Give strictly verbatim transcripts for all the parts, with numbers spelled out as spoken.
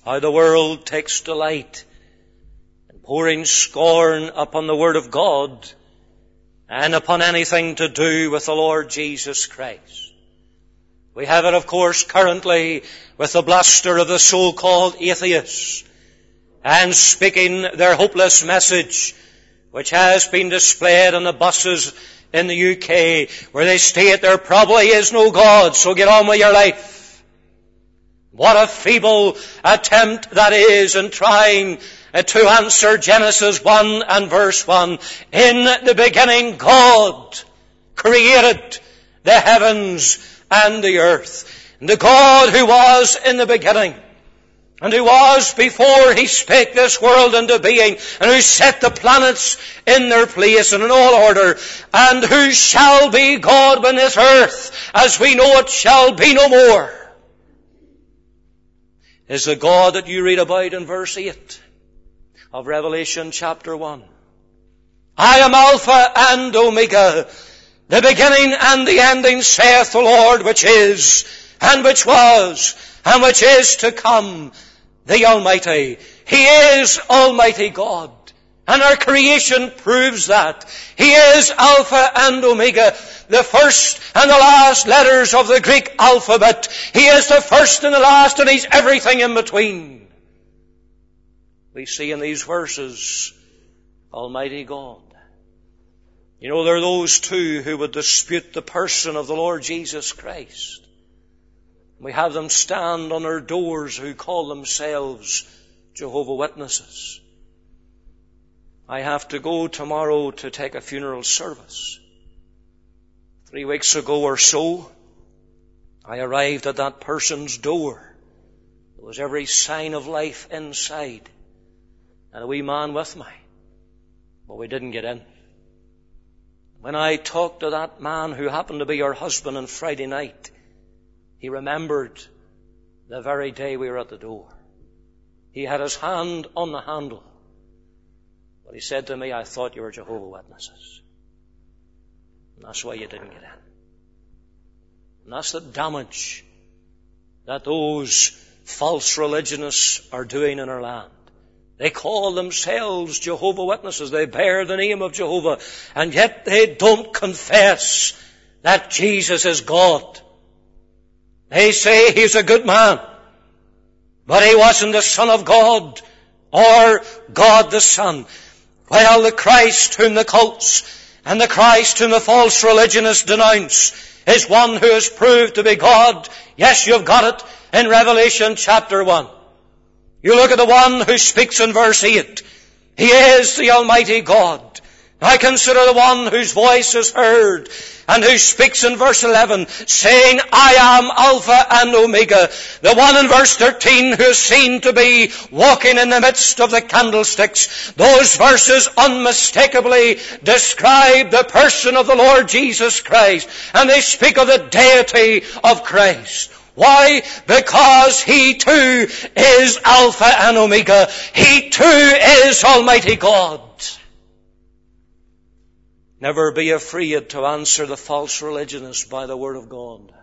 how the world takes delight in pouring scorn upon the Word of God and upon anything to do with the Lord Jesus Christ. We have it, of course, currently with the bluster of the so-called atheists and speaking their hopeless message, which has been displayed on the buses in the U K, where they state there probably is no God, so get on with your life. What a feeble attempt that is in trying to answer Genesis one and verse one. In the beginning God created the heavens and the earth. And the God who was in the beginning, and who was before He spake this world into being, and who set the planets in their place and in all order, and who shall be God when this earth, as we know it, shall be no more, is the God that you read about in verse eight of Revelation chapter one. I am Alpha and Omega, the beginning and the ending, saith the Lord, which is, and which was, and which is to come, the Almighty. He is Almighty God. And our creation proves that. He is Alpha and Omega, the first and the last letters of the Greek alphabet. He is the first and the last, and He's everything in between. We see in these verses, Almighty God. You know, there are those too who would dispute the person of the Lord Jesus Christ. We have them stand on our doors who call themselves Jehovah's Witnesses. I have to go tomorrow to take a funeral service. Three weeks ago or so, I arrived at that person's door. There was every sign of life inside, and a wee man with me, but we didn't get in. When I talked to that man who happened to be your husband on Friday night, he remembered the very day we were at the door. He had his hand on the handle. But he said to me, I thought you were Jehovah's Witnesses. And that's why you didn't get in. And that's the damage that those false religionists are doing in our land. They call themselves Jehovah's Witnesses. They bear the name of Jehovah. And yet they don't confess that Jesus is God. They say He's a good man, but He wasn't the Son of God or God the Son. Well, the Christ whom the cults and the Christ whom the false religionists denounce is one who is proved to be God. Yes, you've got it in Revelation chapter one. You look at the one who speaks in verse eight. He is the Almighty God. I consider the one whose voice is heard and who speaks in verse eleven, saying, I am Alpha and Omega. The one in verse thirteen who is seen to be walking in the midst of the candlesticks. Those verses unmistakably describe the person of the Lord Jesus Christ, and they speak of the deity of Christ. Why? Because He too is Alpha and Omega. He too is Almighty God. Never be afraid to answer the false religionists by the Word of God.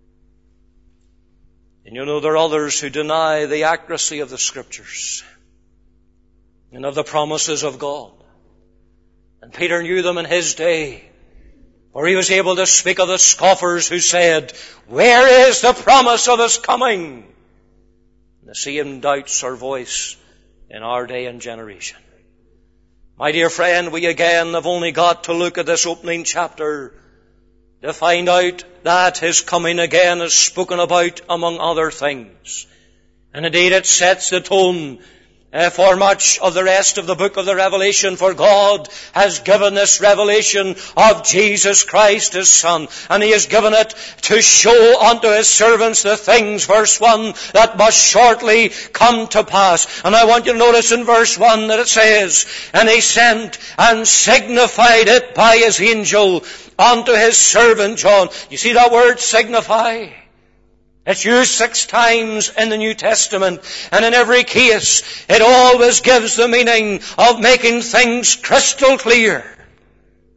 And you know there are others who deny the accuracy of the Scriptures and of the promises of God. And Peter knew them in his day, for he was able to speak of the scoffers who said, where is the promise of His coming? And the same doubts are voiced in our day and generation. My dear friend, we again have only got to look at this opening chapter to find out that His coming again is spoken about among other things. And indeed it sets the tone uh, for much of the rest of the book of the Revelation, for God has given this revelation of Jesus Christ His Son, and He has given it to show unto His servants the things, verse one, that must shortly come to pass. And I want you to notice in verse one that it says, and He sent and signified it by His angel unto His servant John. You see that word signify? It's used six times in the New Testament, and in every case it always gives the meaning of making things crystal clear.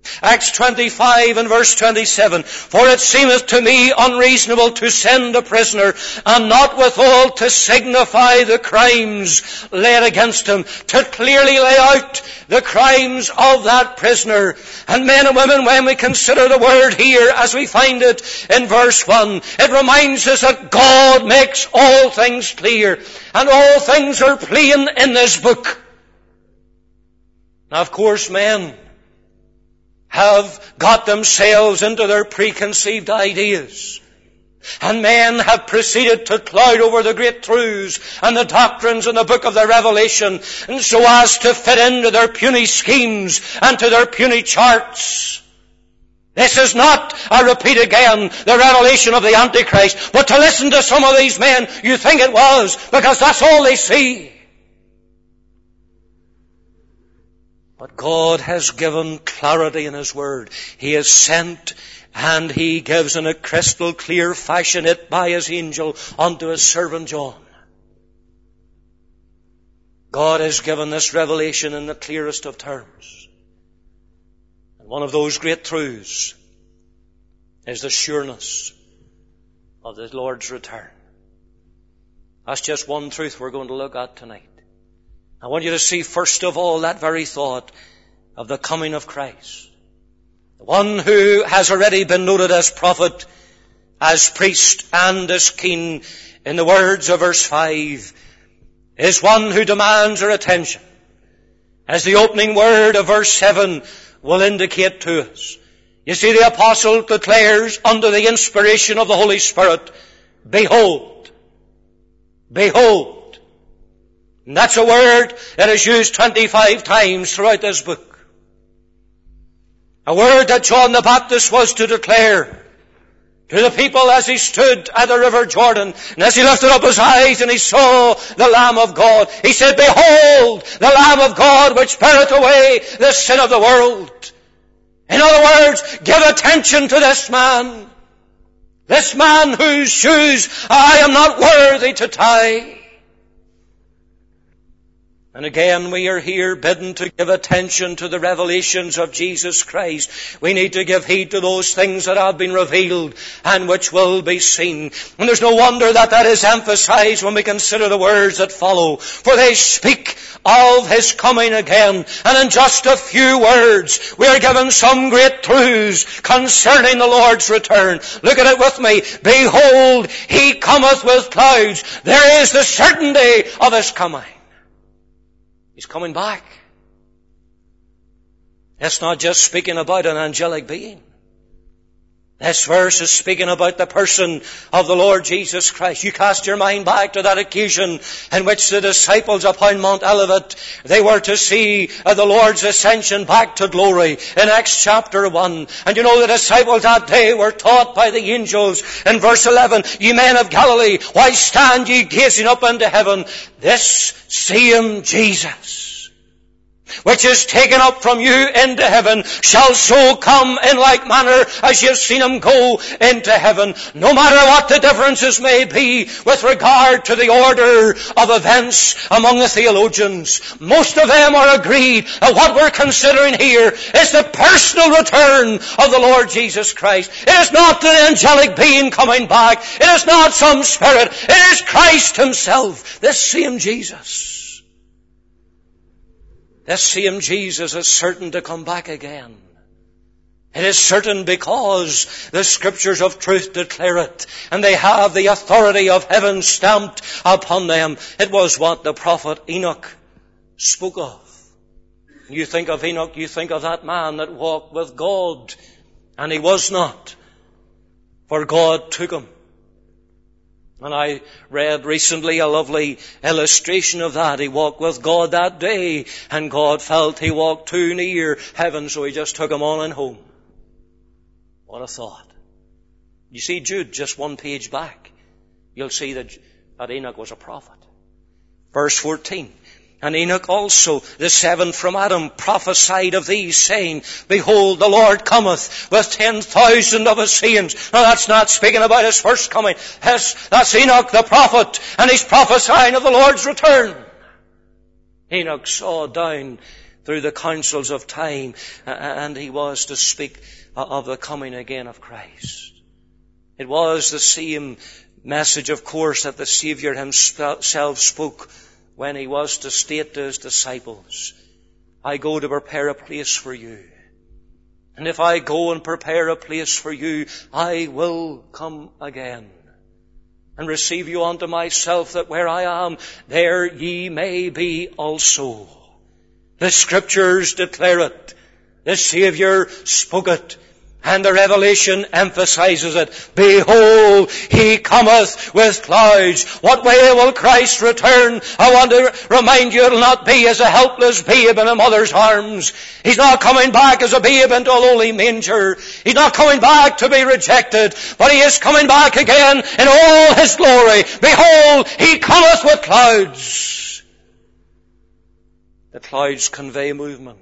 Acts twenty-five and verse twenty-seven, for it seemeth to me unreasonable to send a prisoner, and not withal to signify the crimes laid against him, to clearly lay out the crimes of that prisoner. And men and women, when we consider the word here as we find it in verse one, it reminds us that God makes all things clear, and all things are plain in this book. Now, of course, men have got themselves into their preconceived ideas. And men have proceeded to cloud over the great truths and the doctrines in the book of the Revelation, and so as to fit into their puny schemes and to their puny charts. This is not, I repeat again, the revelation of the Antichrist, but to listen to some of these men, you think it was, because that's all they see. But God has given clarity in His Word. He has sent, and He gives in a crystal clear fashion it by His angel unto His servant John. God has given this revelation in the clearest of terms. And one of those great truths is the sureness of the Lord's return. That's just one truth we're going to look at tonight. I want you to see first of all that very thought of the coming of Christ. The one who has already been noted as prophet, as priest, and as king in the words of verse five, is one who demands our attention. As the opening word of verse seven will indicate to us. You see, the apostle declares under the inspiration of the Holy Spirit, behold, behold. And that's a word that is used twenty-five times throughout this book. A word that John the Baptist was to declare to the people as he stood at the river Jordan, and as he lifted up his eyes and he saw the Lamb of God. He said, behold, the Lamb of God which beareth away the sin of the world. In other words, give attention to this man. This man whose shoes I am not worthy to tie. And again, we are here bidden to give attention to the revelations of Jesus Christ. We need to give heed to those things that have been revealed and which will be seen. And there's no wonder that that is emphasized when we consider the words that follow. For they speak of His coming again. And in just a few words, we are given some great truths concerning the Lord's return. Look at it with me. Behold, He cometh with clouds. There is the certainty of His coming. He's coming back. It's not just speaking about an angelic being. This verse is speaking about the person of the Lord Jesus Christ. You cast your mind back to that occasion in which the disciples upon Mount Olivet, they were to see the Lord's ascension back to glory in Acts chapter one. And you know the disciples that day were taught by the angels in verse eleven, ye men of Galilee, why stand ye gazing up into heaven? This same Jesus, which is taken up from you into heaven, shall so come in like manner as you've seen Him go into heaven. No matter what the differences may be with regard to the order of events among the theologians, most of them are agreed that what we're considering here is the personal return of the Lord Jesus Christ. It is not the angelic being coming back. It is not some spirit. It is Christ Himself, this same Jesus. This same Jesus is certain to come back again. It is certain because the Scriptures of truth declare it, and they have the authority of heaven stamped upon them. It was what the prophet Enoch spoke of. You think of Enoch, you think of that man that walked with God, and he was not, for God took him. And I read recently a lovely illustration of that. He walked with God that day, and God felt he walked too near heaven, so He just took him on and home. What a thought. You see Jude just one page back. You'll see that, that Enoch was a prophet. Verse fourteen. And Enoch also, the seventh from Adam, prophesied of these, saying, behold, the Lord cometh with ten thousand of His saints. Now that's not speaking about His first coming. That's, that's Enoch the prophet, and he's prophesying of the Lord's return. Enoch saw down through the councils of time, and he was to speak of the coming again of Christ. It was the same message, of course, that the Saviour himself spoke when he was to state to his disciples, I go to prepare a place for you. And if I go and prepare a place for you, I will come again and receive you unto myself, that where I am, there ye may be also. The Scriptures declare it. The Saviour spoke it. And the Revelation emphasizes it. Behold, He cometh with clouds. What way will Christ return? I want to remind you, it'll not be as a helpless babe in a mother's arms. He's not coming back as a babe into a lowly manger. He's not coming back to be rejected, but He is coming back again in all His glory. Behold, He cometh with clouds. The clouds convey movement.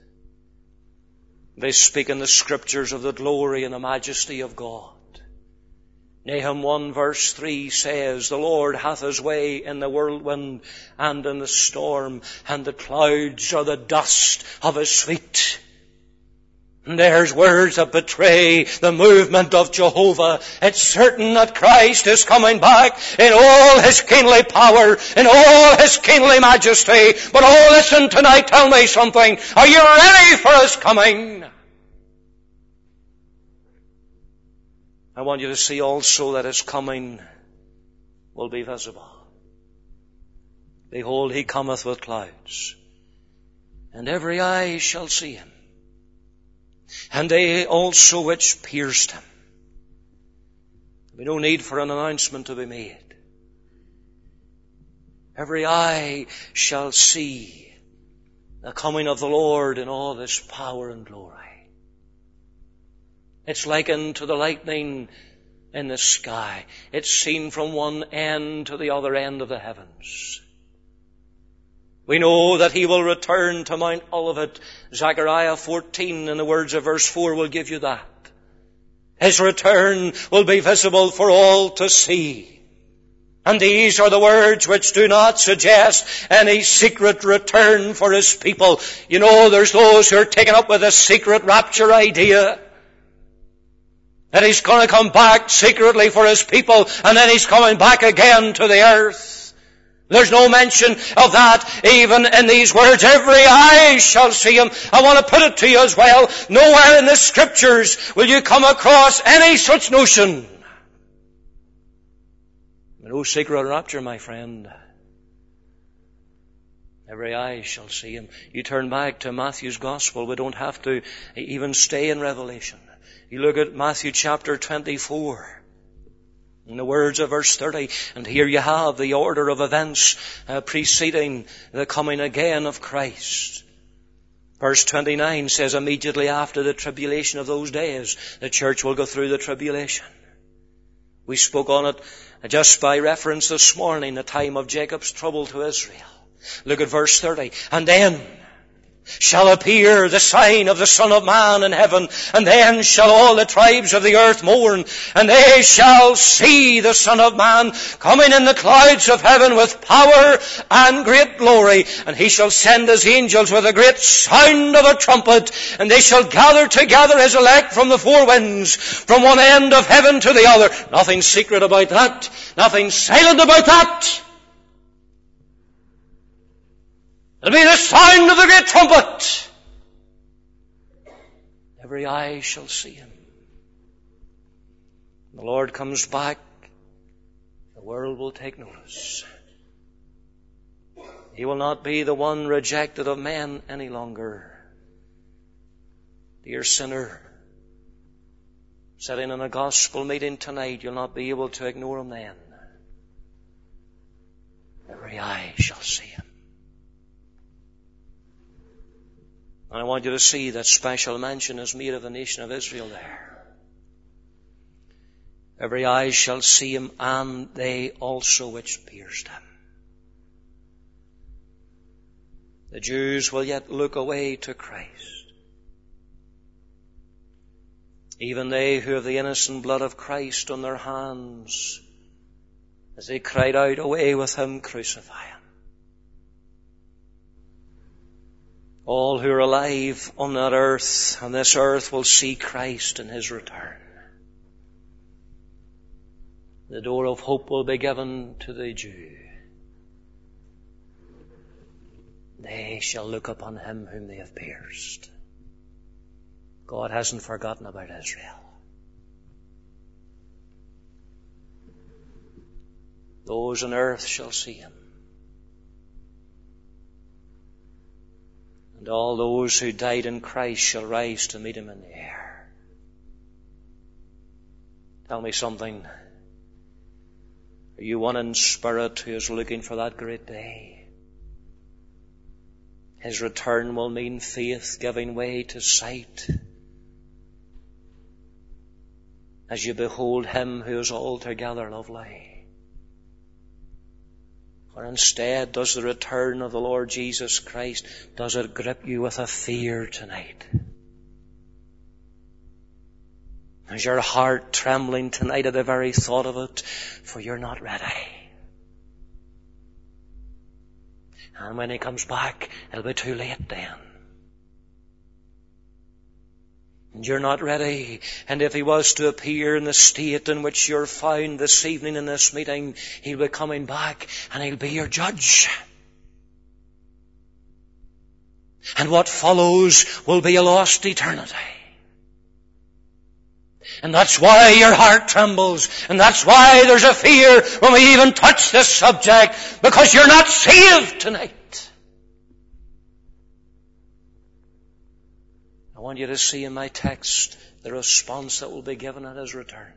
They speak in the Scriptures of the glory and the majesty of God. Nahum one verse three says, the Lord hath His way in the whirlwind and in the storm, and the clouds are the dust of His feet. And there's words that betray the movement of Jehovah. It's certain that Christ is coming back in all His kingly power, in all His kingly majesty. But oh, listen tonight, tell me something. Are you ready for His coming? I want you to see also that His coming will be visible. Behold, He cometh with clouds, and every eye shall see Him, and they also which pierced Him. There be no need for an announcement to be made. Every eye shall see the coming of the Lord in all His power and glory. It's likened to the lightning in the sky. It's seen from one end to the other end of the heavens. We know that He will return to Mount Olivet. Zechariah fourteen, in the words of verse four, will give you that. His return will be visible for all to see. And these are the words which do not suggest any secret return for His people. You know, there's those who are taken up with a secret rapture idea, that He's going to come back secretly for His people, and then He's coming back again to the earth. There's no mention of that even in these words. Every eye shall see Him. I want to put it to you as well. Nowhere in the Scriptures will you come across any such notion. No secret rapture, my friend. Every eye shall see Him. You turn back to Matthew's Gospel. We don't have to even stay in Revelation. You look at Matthew chapter twenty-four, in the words of verse thirty, and here you have the order of events uh, preceding the coming again of Christ. Verse twenty-nine says, immediately after the tribulation of those days, the church will go through the tribulation. We spoke on it just by reference this morning, the time of Jacob's trouble to Israel. Look at verse thirty. And then shall appear the sign of the Son of Man in heaven, and then shall all the tribes of the earth mourn, and they shall see the Son of Man coming in the clouds of heaven with power and great glory. And He shall send His angels with a great sound of a trumpet, and they shall gather together His elect from the four winds, from one end of heaven to the other. Nothing secret about that. Nothing silent about that. It'll be the sound of the great trumpet. Every eye shall see Him. When the Lord comes back, the world will take notice. He will not be the one rejected of men any longer. Dear sinner, sitting in a gospel meeting tonight, you'll not be able to ignore Him then. Every eye shall see Him. And I want you to see that special mention is made of the nation of Israel there. Every eye shall see Him, and they also which pierced Him. The Jews will yet look away to Christ. Even they who have the innocent blood of Christ on their hands, as they cried out, away with Him, crucify Him. All who are alive on that earth, on this earth, will see Christ in His return. The door of hope will be given to the Jew. They shall look upon Him whom they have pierced. God hasn't forgotten about Israel. Those on earth shall see Him. And all those who died in Christ shall rise to meet Him in the air. Tell me something. Are you one in spirit who is looking for that great day? His return will mean faith giving way to sight as you behold Him who is altogether lovely. Or instead, does the return of the Lord Jesus Christ, does it grip you with a fear tonight? Is your heart trembling tonight at the very thought of it? For you're not ready. And when He comes back, it'll be too late then. And you're not ready. And if He was to appear in the state in which you're found this evening in this meeting, He'll be coming back and He'll be your judge. And what follows will be a lost eternity. And that's why your heart trembles. And that's why there's a fear when we even touch this subject. Because you're not saved tonight. I want you to see in my text the response that will be given at His return.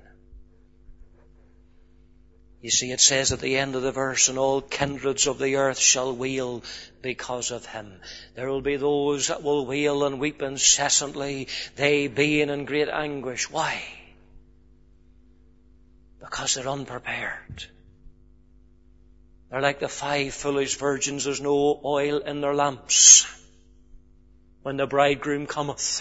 You see, it says at the end of the verse, and all kindreds of the earth shall wail because of Him. There will be those that will wail and weep incessantly, they being in great anguish. Why? Because they're unprepared. They're like the five foolish virgins. There's no oil in their lamps when the bridegroom cometh.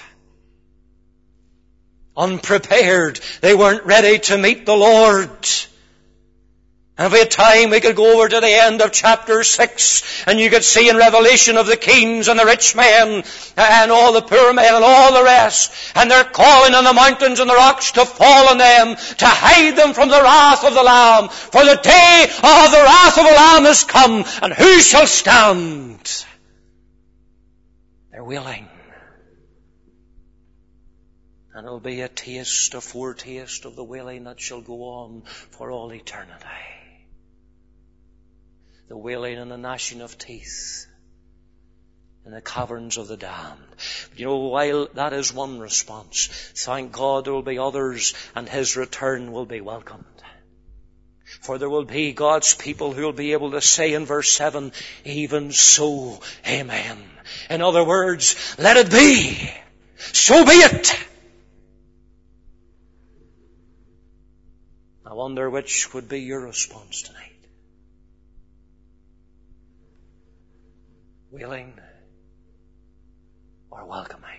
Unprepared. They weren't ready to meet the Lord. And if we had time, we could go over to the end of chapter six, and you could see in Revelation of the kings and the rich men, and all the poor men and all the rest, and they're calling on the mountains and the rocks to fall on them, to hide them from the wrath of the Lamb. For the day of the wrath of the Lamb is come, and who shall stand? They're willing. And it'll be a taste, a foretaste of the wailing that shall go on for all eternity. The wailing and the gnashing of teeth in the caverns of the damned. But you know, while that is one response, thank God there will be others, and His return will be welcomed. For there will be God's people who will be able to say in verse seven, even so, amen. In other words, let it be. So be it. I wonder which would be your response tonight. Willing or welcoming?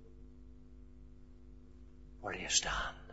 Where do you stand?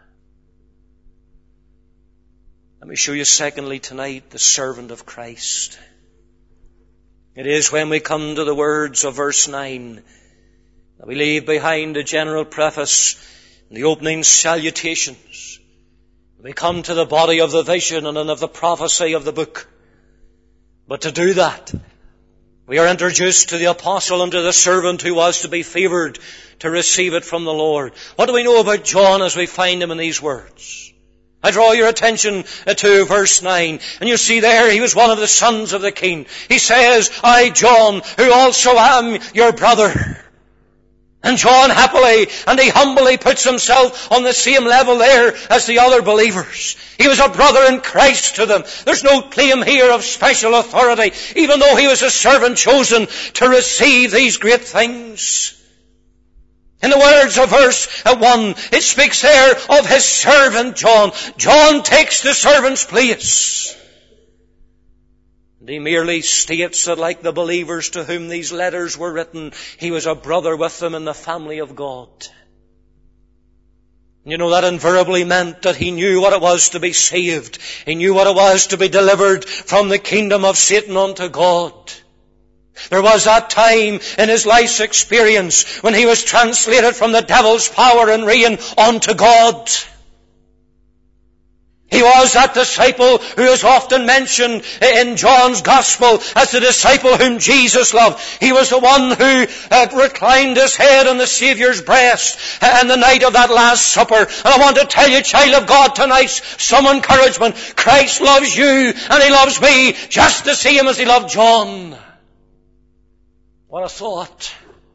Let me show you secondly tonight the servant of Christ. It is when we come to the words of verse nine that we leave behind a general preface and the opening salutations. We come to the body of the vision and of the prophecy of the book. But to do that, we are introduced to the apostle and to the servant who was to be favored to receive it from the Lord. What do we know about John as we find him in these words? I draw your attention to verse nine, and you see there he was one of the sons of the king. He says, I, John, who also am your brother. And John happily and he humbly puts himself on the same level there as the other believers. He was a brother in Christ to them. There's no claim here of special authority, even though he was a servant chosen to receive these great things. In the words of verse one, it speaks there of his servant John. John takes the servant's place. And he merely states that like the believers to whom these letters were written, he was a brother with them in the family of God. You know, that invariably meant that he knew what it was to be saved. He knew what it was to be delivered from the kingdom of Satan unto God. There was that time in his life's experience when he was translated from the devil's power and reign unto God. He was that disciple who is often mentioned in John's Gospel as the disciple whom Jesus loved. He was the one who uh, reclined his head on the Saviour's breast on the night of that Last Supper. And I want to tell you, child of God, tonight, some encouragement. Christ loves you and He loves me just the same as He loved John. What a thought.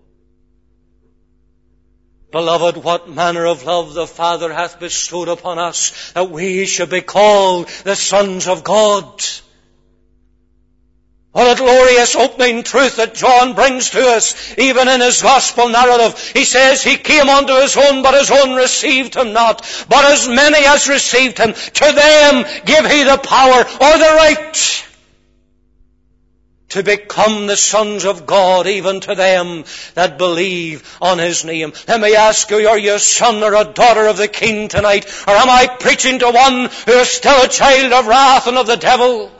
Beloved, what manner of love the Father hath bestowed upon us, that we should be called the sons of God. What a glorious opening truth that John brings to us, even in his Gospel narrative. He says, He came unto His own, but His own received Him not. But as many as received Him, to them give He the power or the right to become the sons of God, even to them that believe on His name. Let me ask you, are you a son or a daughter of the King tonight? Or am I preaching to one who is still a child of wrath and of the devil?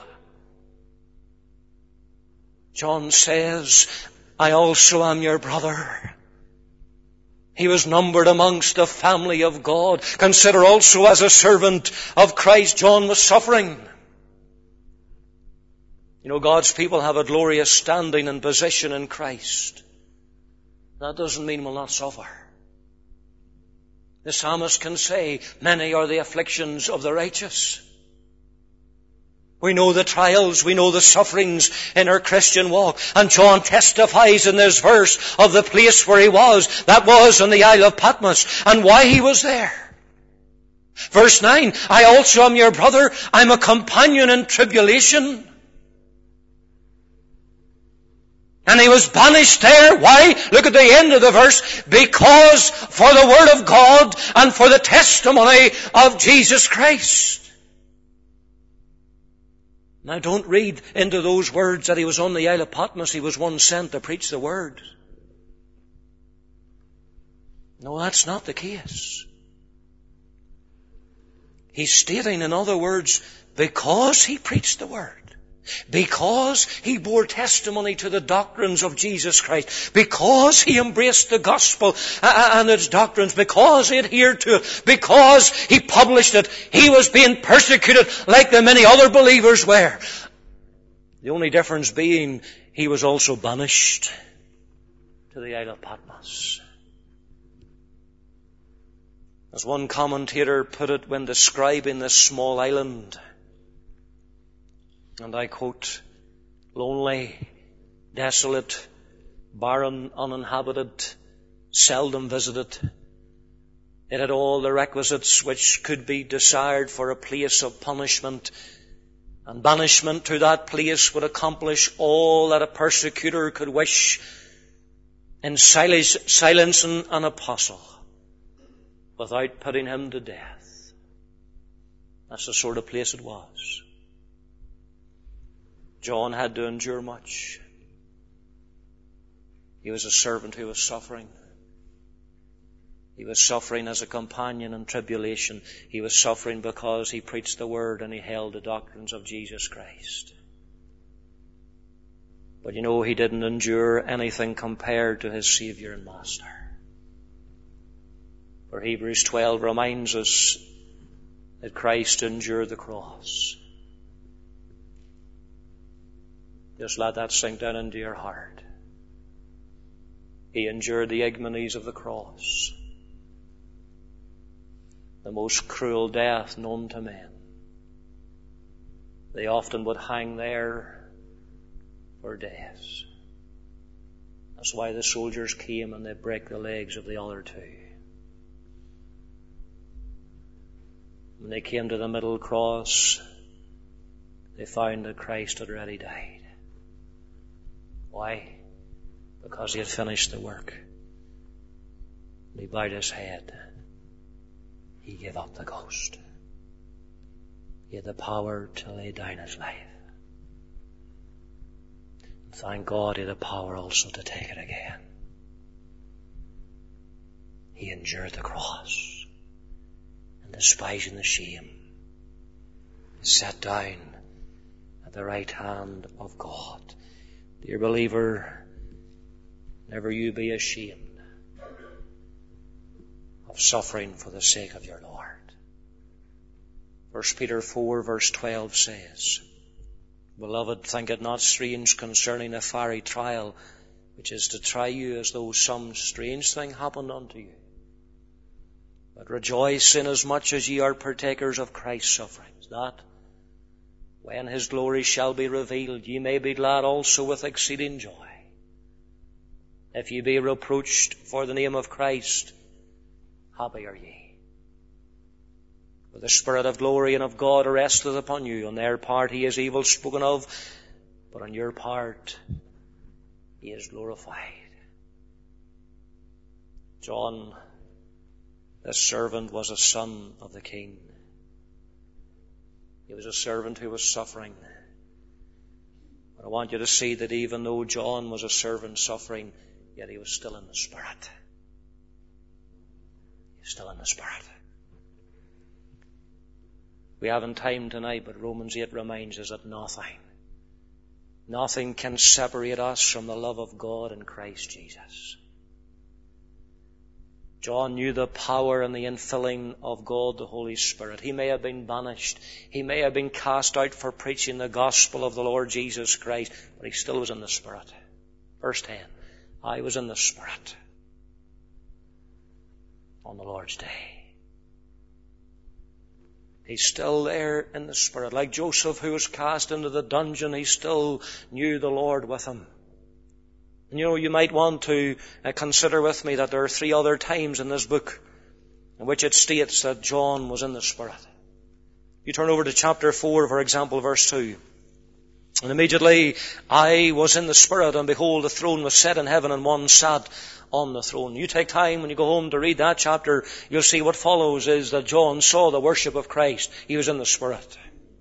John says, I also am your brother. He was numbered amongst the family of God. Consider also, as a servant of Christ, John was suffering. You know, God's people have a glorious standing and position in Christ. That doesn't mean we'll not suffer. The psalmist can say, many are the afflictions of the righteous. We know the trials, we know the sufferings in our Christian walk. And John testifies in this verse of the place where he was. That was on the Isle of Patmos, and why he was there. Verse nine, I also am your brother. I'm a companion in tribulation. And he was banished there. Why? Look at the end of the verse. Because for the Word of God and for the testimony of Jesus Christ. Now don't read into those words that he was on the Isle of Patmos. He was one sent to preach the Word. No, that's not the case. He's stating, in other words, because he preached the Word. Because he bore testimony to the doctrines of Jesus Christ. Because he embraced the gospel and its doctrines. Because he adhered to it. Because he published it. He was being persecuted like the many other believers were. The only difference being he was also banished to the Isle of Patmos. As one commentator put it when describing this small island, and I quote, lonely, desolate, barren, uninhabited, seldom visited. It had all the requisites which could be desired for a place of punishment. And banishment to that place would accomplish all that a persecutor could wish in silencing an apostle without putting him to death. That's the sort of place it was. John had to endure much. He was a servant who was suffering. He was suffering as a companion in tribulation. He was suffering because he preached the Word and he held the doctrines of Jesus Christ. But you know, he didn't endure anything compared to his Savior and Master. For Hebrews twelve reminds us that Christ endured the cross. Just let that sink down into your heart. He endured the ignominies of the cross. The most cruel death known to men. They often would hang there for days. That's why the soldiers came and they break the legs of the other two. When they came to the middle cross, they found that Christ had already died. Why? Because he had finished the work. He bowed his head. He gave up the ghost. He had the power to lay down his life. And thank God he had the power also to take it again. He endured the cross. And despising the shame, sat down at the right hand of God. Dear believer, never you be ashamed of suffering for the sake of your Lord. First Peter four verse twelve says, Beloved, think it not strange concerning a fiery trial, which is to try you as though some strange thing happened unto you. But rejoice inasmuch as ye are partakers of Christ's sufferings, that when His glory shall be revealed, ye may be glad also with exceeding joy. If ye be reproached for the name of Christ, happy are ye. For the Spirit of glory and of God resteth upon you. On their part He is evil spoken of, but on your part He is glorified. John, this servant, was a son of the King. He was a servant who was suffering. But I want you to see that even though John was a servant suffering, yet he was still in the Spirit. He's still in the Spirit. We haven't time tonight, but Romans eight reminds us that nothing, nothing can separate us from the love of God in Christ Jesus. John knew the power and the infilling of God, the Holy Spirit. He may have been banished. He may have been cast out for preaching the gospel of the Lord Jesus Christ, but he still was in the Spirit. Verse ten, I was in the Spirit on the Lord's day. He's still there in the Spirit. Like Joseph, who was cast into the dungeon, he still knew the Lord with him. And you know, you might want to uh, consider with me that there are three other times in this book in which it states that John was in the Spirit. You turn over to chapter four, for example, verse two. And immediately I was in the Spirit, and behold, the throne was set in heaven, and one sat on the throne. You take time when you go home to read that chapter, you'll see what follows is that John saw the worship of Christ. He was in the Spirit.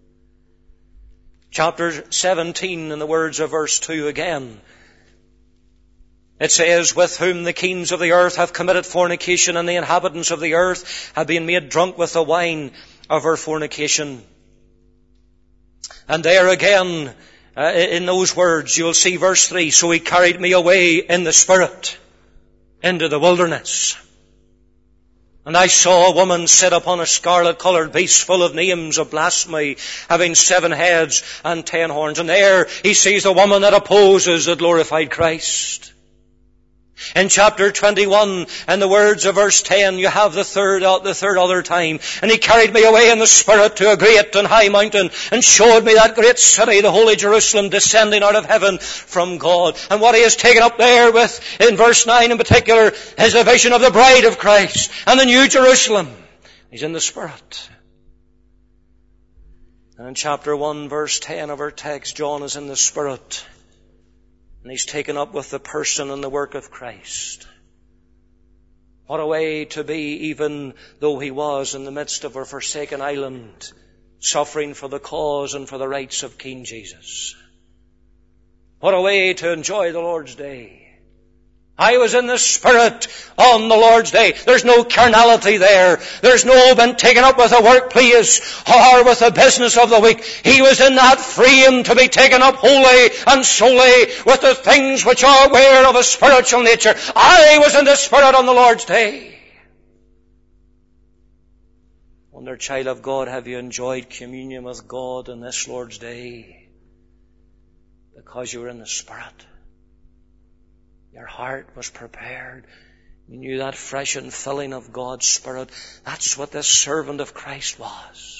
Chapter seventeen, in the words of verse two again, it says, with whom the kings of the earth have committed fornication, and the inhabitants of the earth have been made drunk with the wine of her fornication. And there again, uh, in those words, you'll see verse three, so he carried me away in the Spirit into the wilderness. And I saw a woman sit upon a scarlet-coloured beast full of names of blasphemy, having seven heads and ten horns. And there he sees the woman that opposes the glorified Christ. In chapter twenty-one, in the words of verse ten, you have the third, the third other time. And he carried me away in the Spirit to a great and high mountain, and showed me that great city, the holy Jerusalem, descending out of heaven from God. And what he has taken up there with, in verse nine in particular, is a vision of the bride of Christ and the new Jerusalem. He's in the Spirit. And in chapter one, verse ten of our text, John is in the Spirit. And he's taken up with the person and the work of Christ. What a way to be, even though he was in the midst of a forsaken island, suffering for the cause and for the rights of King Jesus. What a way to enjoy the Lord's day. I was in the Spirit on the Lord's day. There's no carnality there. There's no been taken up with a workplace or with the business of the week. He was in that frame to be taken up wholly and solely with the things which are aware of a spiritual nature. I was in the Spirit on the Lord's day. Wonder, child of God, have you enjoyed communion with God on this Lord's day? Because you were in the Spirit. Your heart was prepared. You knew that fresh infilling of God's Spirit. That's what this servant of Christ was.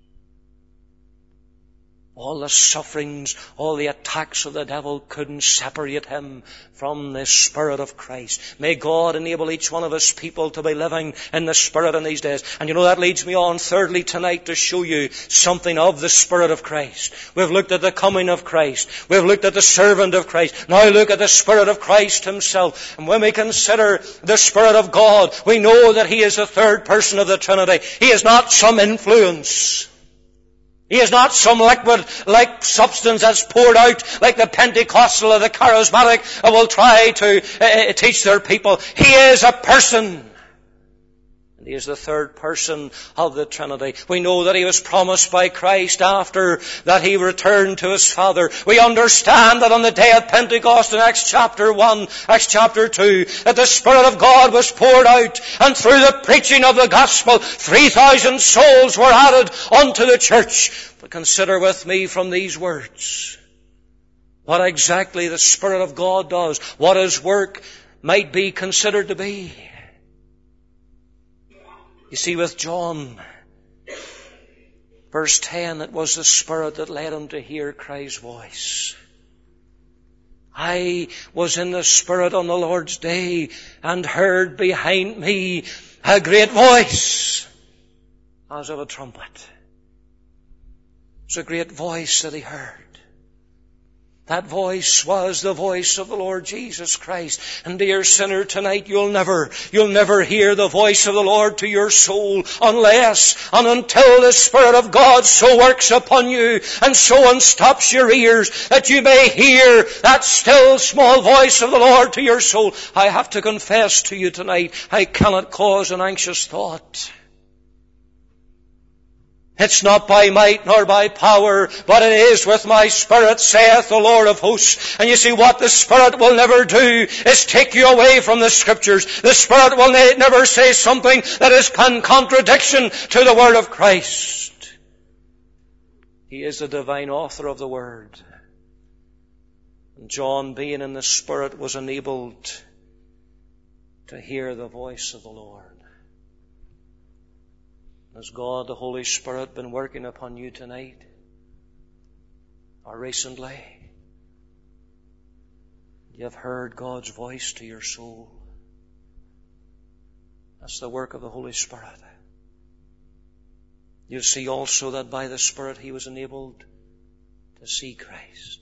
All the sufferings, all the attacks of the devil couldn't separate him from the Spirit of Christ. May God enable each one of us people to be living in the Spirit in these days. And you know, that leads me on thirdly tonight to show you something of the Spirit of Christ. We've looked at the coming of Christ. We've looked at the servant of Christ. Now look at the Spirit of Christ himself. And when we consider the Spirit of God, we know that he is the third person of the Trinity. He is not some influence. He is not some liquid-like substance that's poured out like the Pentecostal or the charismatic that will try to uh, teach their people. He is a person. And He is the third person of the Trinity. We know that He was promised by Christ after that He returned to His Father. We understand that on the day of Pentecost in Acts chapter one, Acts chapter two, that the Spirit of God was poured out, and through the preaching of the gospel, three thousand souls were added unto the church. But consider with me from these words what exactly the Spirit of God does, what His work might be considered to be. You see, with John, verse ten, it was the Spirit that led him to hear Christ's voice. I was in the Spirit on the Lord's day and heard behind me a great voice as of a trumpet. It's a great voice that he heard. That voice was the voice of the Lord Jesus Christ. And dear sinner, tonight you'll never, you'll never hear the voice of the Lord to your soul unless and until the Spirit of God so works upon you and so unstops your ears that you may hear that still small voice of the Lord to your soul. I have to confess to you tonight, I cannot cause an anxious thought. It's not by might nor by power, but it is with my Spirit, saith the Lord of hosts. And you see, what the Spirit will never do is take you away from the Scriptures. The Spirit will ne- never say something that is in contradiction to the Word of Christ. He is the divine author of the Word. And John, being in the Spirit, was enabled to hear the voice of the Lord. Has God, the Holy Spirit, been working upon you tonight or recently? You have heard God's voice to your soul. That's the work of the Holy Spirit. You see also that by the Spirit he was enabled to see Christ.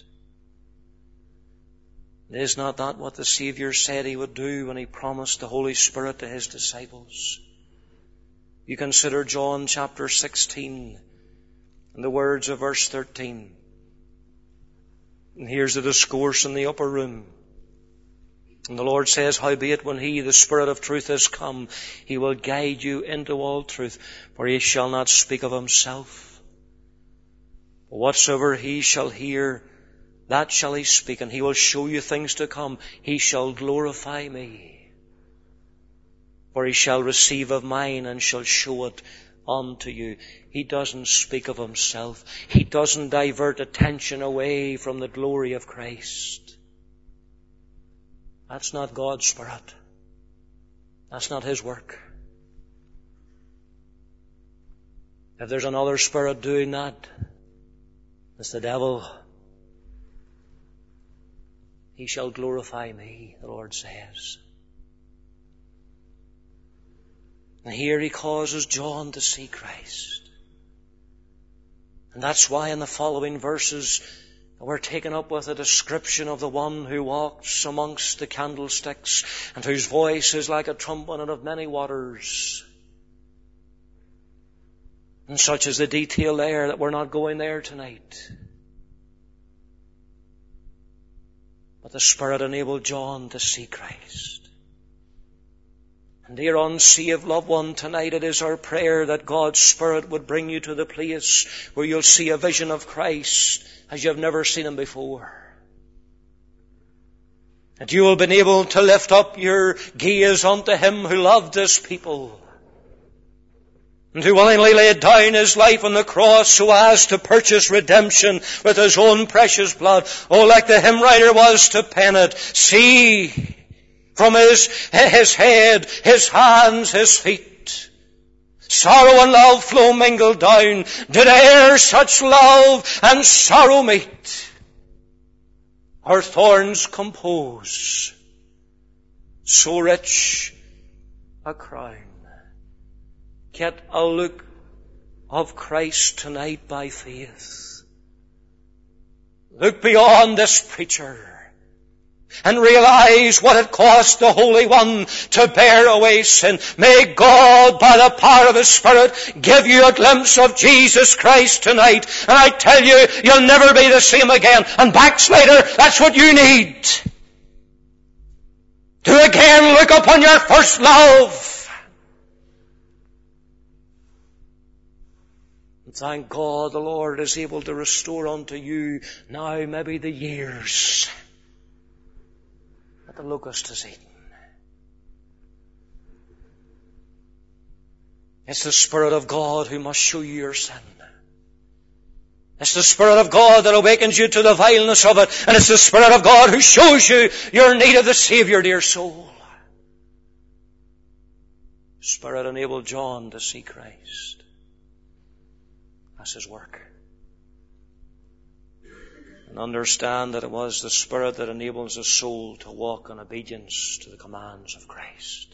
Is not that what the Savior said he would do when he promised the Holy Spirit to his disciples? You consider John chapter sixteen and the words of verse thirteen. And here's the discourse in the upper room. And the Lord says, howbeit when he, the Spirit of truth, is come, he will guide you into all truth, for he shall not speak of himself. But whatsoever he shall hear, that shall he speak, and he will show you things to come. He shall glorify me. For he shall receive of mine and shall show it unto you. He doesn't speak of himself. He doesn't divert attention away from the glory of Christ. That's not God's Spirit. That's not his work. If there's another spirit doing that, it's the devil. He shall glorify me, the Lord says. And here he causes John to see Christ. And that's why in the following verses we're taken up with a description of the one who walks amongst the candlesticks and whose voice is like a trumpet and of many waters. And such is the detail there that we're not going there tonight. But the Spirit enabled John to see Christ. And dear unsaved loved one, tonight it is our prayer that God's Spirit would bring you to the place where you'll see a vision of Christ as you have never seen him before. That you will be able to lift up your gaze unto him who loved his people and who willingly laid down his life on the cross so as to purchase redemption with his own precious blood. Oh, like the hymn writer was to pen it, see from his, his head, his hands, his feet, sorrow and love flow mingled down. Did e'er such love and sorrow meet? Her thorns compose so rich a crown. Get a look of Christ tonight by faith. Look beyond this preacher and realize what it cost the Holy One to bear away sin. May God, by the power of His Spirit, give you a glimpse of Jesus Christ tonight. And I tell you, you'll never be the same again. And backslider, that's what you need. To again look upon your first love. And thank God the Lord is able to restore unto you now maybe the years that the locust has eaten. It's the Spirit of God who must show you your sin. It's the Spirit of God that awakens you to the vileness of it. And it's the Spirit of God who shows you your need of the Saviour, dear soul. The Spirit enabled John to see Christ. That's his work. And understand that it was the Spirit that enables the soul to walk in obedience to the commands of Christ.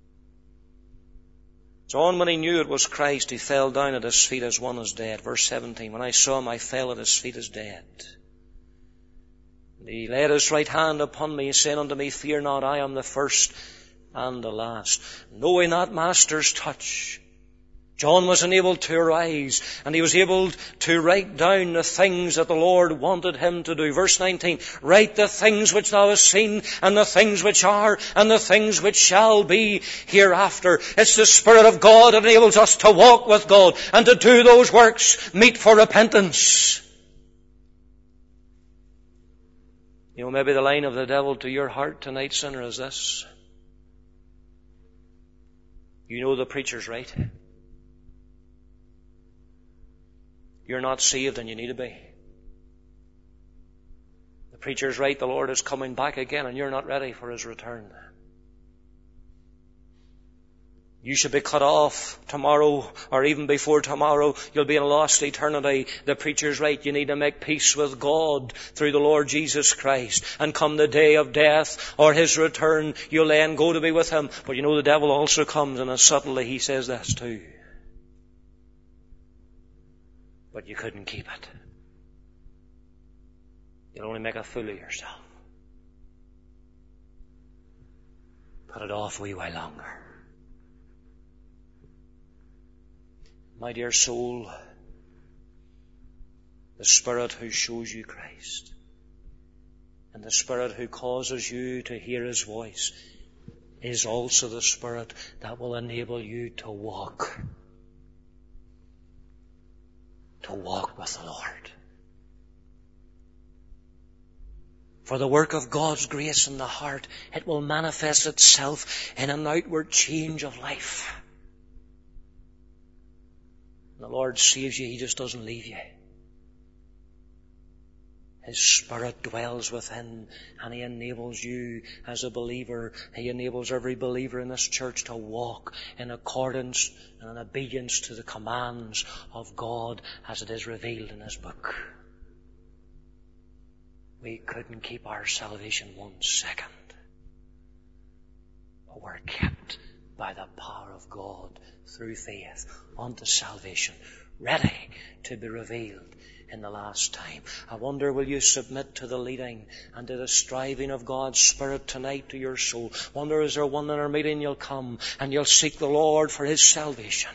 John, when he knew it was Christ, he fell down at his feet as one is dead. Verse seventeen, when I saw him, I fell at his feet as dead. And he laid his right hand upon me, saying unto me, fear not, I am the first and the last. Knowing that Master's touch, John was enabled to arise, and he was able to write down the things that the Lord wanted him to do. Verse nineteen, write the things which thou hast seen, and the things which are, and the things which shall be hereafter. It's the Spirit of God that enables us to walk with God, and to do those works meet for repentance. You know, maybe the line of the devil to your heart tonight, sinner, is this. You know the preacher's right. You're not saved and you need to be. The preacher's right, the Lord is coming back again and you're not ready for His return. You should be cut off tomorrow or even before tomorrow. You'll be in a lost eternity. The preacher's right. You need to make peace with God through the Lord Jesus Christ. And come the day of death or His return, you'll then go to be with Him. But you know the devil also comes, and subtly he says this too. But you couldn't keep it. You'll only make a fool of yourself. Put it off a wee while longer. My dear soul, the Spirit who shows you Christ and the Spirit who causes you to hear His voice is also the Spirit that will enable you to walk. To walk with the Lord. For the work of God's grace in the heart, it will manifest itself in an outward change of life. When the Lord saves you, He just doesn't leave you. His Spirit dwells within, and He enables you as a believer. He enables every believer in this church to walk in accordance and in obedience to the commands of God as it is revealed in His book. We couldn't keep our salvation one second, but we're kept by the power of God through faith unto salvation, ready to be revealed in the last time. I wonder, will you submit to the leading and to the striving of God's Spirit tonight to your soul? Wonder, is there one in our meeting you'll come and you'll seek the Lord for His salvation?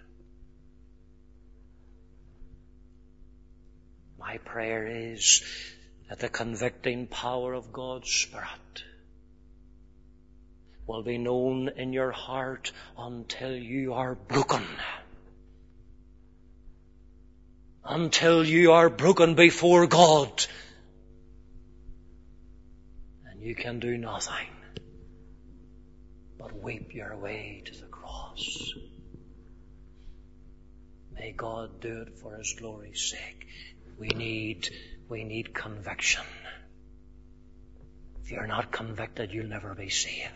My prayer is that the convicting power of God's Spirit will be known in your heart until you are broken. Until you are broken before God. And you can do nothing but weep your way to the cross. May God do it for His glory's sake. We need, we need conviction. If you're not convicted, you'll never be saved.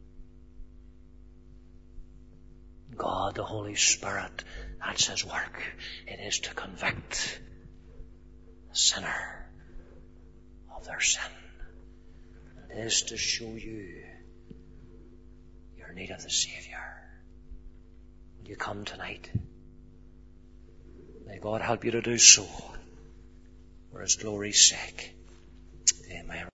God, the Holy Spirit, that's His work. It is to convict the sinner of their sin. It is to show you your need of the Saviour. Will you come tonight? May God help you to do so for His glory's sake. Amen.